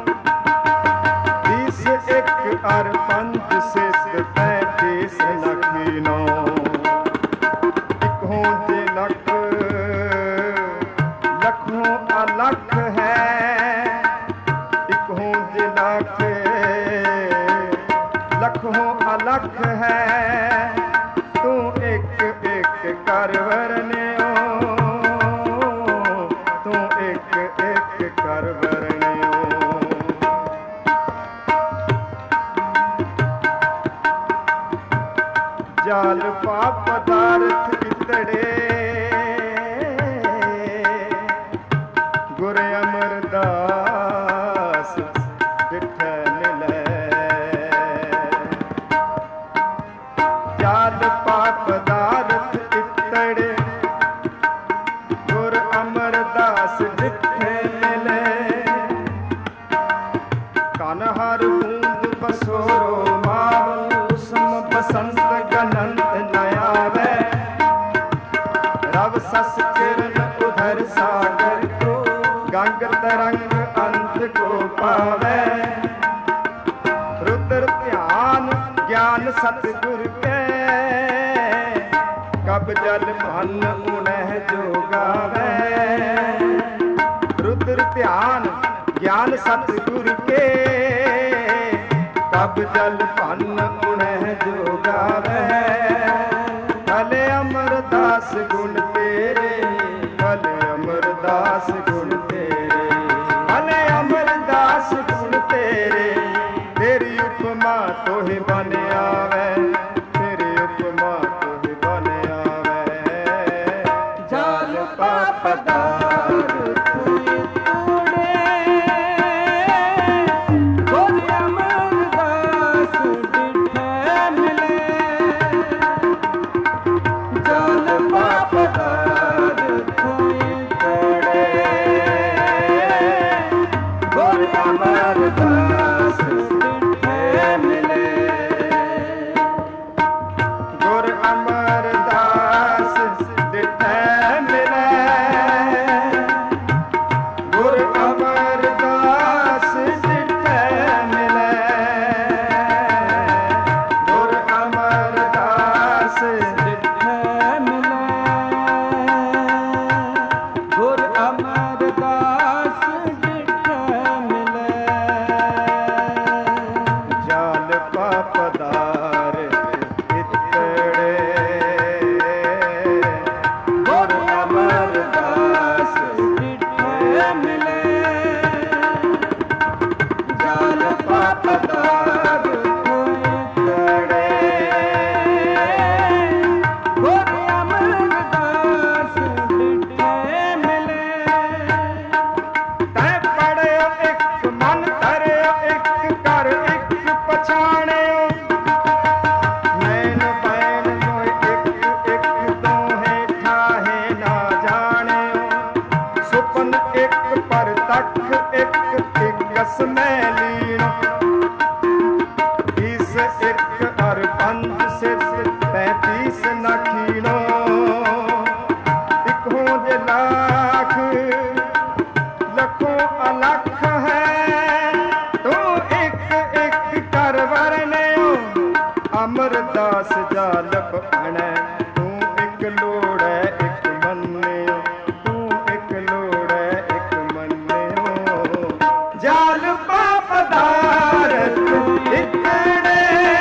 बीस एक और पंच सिस पैंतीस लखीनो एक हों जे लख लखों अलख है एक हों जे लख लखों अलख है तू एक एक कर वरने हो तू एक एक कर वरने हो जाल पाप पदार्थ इतड़े गुर अमरदास जिठे मिले जाल पाप पदार्थ इतड़े गुर अमरदास जिठे मिले कान हर बूंद बसोरो मावल कुसुम बसंत गनंत नयावे रव सस किरण उधर सागर को गंग तरंग अंत को पावे रुद्र ध्यान ज्ञान सतगुर के कब जल भन उन्ह जो गावे रुद्र ध्यान ज्ञान सतगुर के कब जल भन उन्ह जो गावे भले अमरदास गुण तेरे भले अमरदास गुण तेरे भले अमरदास गुण तेरे तेरी उपमा तोहे बन आवे तेरी उपमा तोहे बन आवे जाल पाप दार तुई तूड़े गुर अमरदास जिठे मिले जाल पाप दार तुई तूड़े गुर अमरदास जिठे मिले गुर अमरदास जिठे मिले गुर अमरदास जिठे मिले गुर अमरदास जिठे मिले गुर अमरदास जिठे मिले जाल पापदार इतड़े गुर अमरदास जिठे मिले जाल पापदार तुई तड़े गुर अमरदास जिठे मिले तै पढ़ियो एक मन धरियो एक कर एक पछाणियो नैन बैन मोह एक एक दोहे ठाहे ना जानियो सुपन एक पर तक एक इकस मैलीनो बीस एक और पंच सिस पैंतीस नखीनो एक हों जे लाख लखों अलख है तू एक ਦਾਸ ਜਾਲਪ ਅਣੈ ਤੂੰ ਇੱਕ ਲੋੜੈ ਇੱਕ ਮੰਨਿਓ ਤੂੰ ਇੱਕ ਲੋੜੈ ਇੱਕ ਮੰਨਿਓ ਜਾਲ ਪਾਪ ਦਾਰਤ ਇਕੜੇ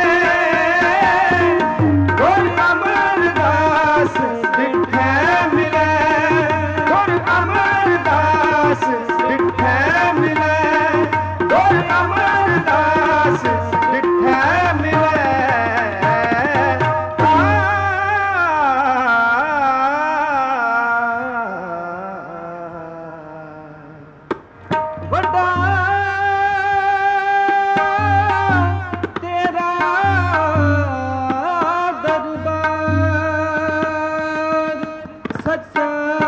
ਗੁਰ ਅਮਰਦਾਸ ਡਿਠੈ ਮਿਲੈ ਗੁਰ ਅਮਰਦਾਸ ਡਿਠੈ ਮਿਲੈ ਗੁਰ ਅਮਰਦਾਸ ਡਿਠੈ ਮਿਲੈ ਵੱਡਾ ਤੇਰਾ ਦਰਬਾਰ ਸੱਚਾ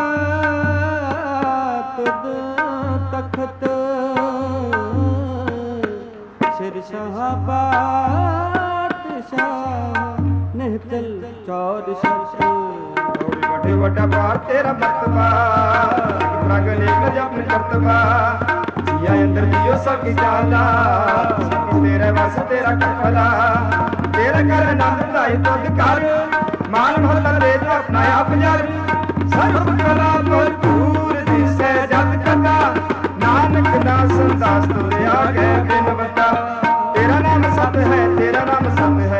ਤੁਧ ਤਖਤ ਸਿਰ ਸ਼ਾਹ ਪਾਤਸ਼ਾਹ ਨਿਹਚਲ ਚੌਰ ਸ਼ਰਸ਼ ਵੱਡੇ ਵੱਡਾ ਪਾਰ ਤੇਰਾ ਮਰਤਬਾ ਪ੍ਰਗ ਨੇਕ ਜਪਨ ਕਰਤਬਾ ਜੀਆ ਅੰਦਰ ਜੀਓ ਸਭ ਕੀ ਜਾਣਾ ਤੇਰੇ ਵਸ ਤੇਰਾ ਕਪਲਾ ਤੇਰਾ ਕਰ ਆਨੰਦ ਵਧਾਈ ਤੁਧ ਕਰ ਮਾਨ ਮਹੱਲਾ ਦੇ ਤਾ ਆਪਣਾ ਆਪ ਜਰ ਸਰਬ ਕਲਾ ਭਰਪੂਰ ਦਿਸੈ ਜਤ ਕਥਾ ਨਾਨਕ ਦਾ ਸੰਦਾਸ ਤੁਰਿਆ ਗਏ ਬਿਨ ਬਤਾ ਤੇਰਾ ਨਾਮ ਸਤ ਹੈ ਤੇਰਾ ਨਾਮ ਸਤ ਹੈ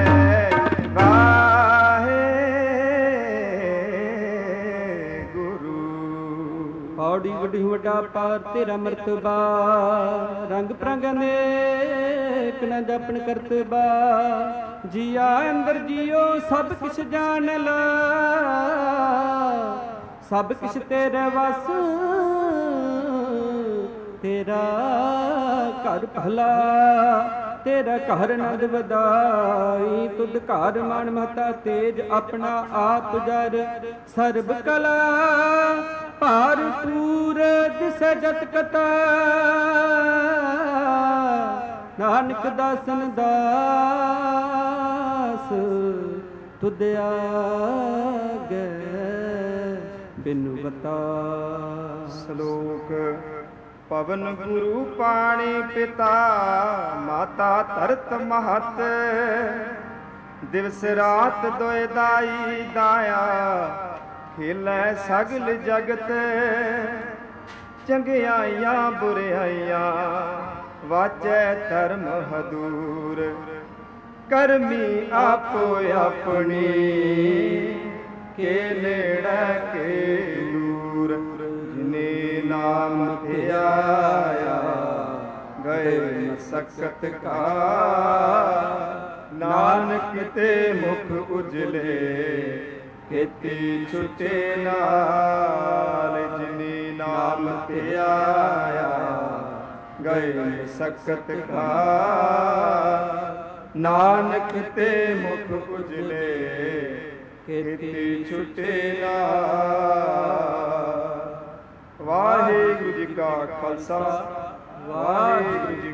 ਪੌੜੀ ਵੱਡੀ ਵੱਡਾ ਪਾਰ ਤੇਰਾ ਮਰਤਬਾ ਰੰਗ ਪ੍ਰੰਗ ਅਨੇਕ ਨ ਜਪਨ ਕਰਤਬਾ ਜੀਆ ਅੰਦਰ ਜੀਓ ਸਭ ਕਿਛ ਜਾਣ ਲਾ ਸਭ ਕਿਛ ਤੇਰੇ ਵਸ ਤੇਰਾ ਘਰ ਭਲਾ ਤੇਰਾ ਘਰ ਨੰਦ ਵਧਾਈ ਤੁਧ ਘਰ ਮਨ ਮਹਤਾ ਤੇਜ ਆਪਣਾ ਆਪ ਜਰ ਸਰਬ ਕਲਾ ਭਰਪੂਰ ਦਿਸੈ ਜਤ ਕਥਾ ਨਾਨਕ ਦਾਸਨ ਦਾਸ ਤੁਧ ਆਗੇ ਬਿਨੁ ਬਤਾ ਸ਼ਲੋਕ ਪਵਨ ਗੁਰੂ ਪਾਣੀ ਪਿਤਾ ਮਾਤਾ ਧਰਤ ਮਹਤ ਦਿਵਸ ਰਾਤ ਦੋਇ ਦਾਈ ਦਾਇਆ ਖੇਲੈ ਸਗਲ ਜਗਤ ਚੰਗਿਆਈਆਂ ਬੁਰਿਆਈਆਂ ਵਾਚੈ ਧਰਮ ਹਦੂਰ ਕਰਮੀ ਆਪੋ ਆਪਣੀ ਕੇ ਨੇੜੇ ਕੇ ਦੂਰ ਜਿਨੇ ਨਾਮ ਧਿਆਇਆ ਗਏ ਨ ਸਕਤ ਕਾ ਨਾਨਕ ਤੇ ਮੁਖ ਉਜਲੇ ਖੇਤੀ ਛੁਟੇ ਨਾਲ ਜਿਨੇ ਨਾਮ ਧਿਆਇਆ ਗਏ ਨ ਸਕਤ ਕਾ ਨਾਨਕ ਤੇ ਮੁਖ ਉਜਲੇ ਖੇਤੀ ਛੁਟੇ ਨਾਲ। ਵਾਹਿਗੁਰੂ ਜੀ ਕਾ ਖਾਲਸਾ ਵਾਹਿਗੁਰੂ ਜੀ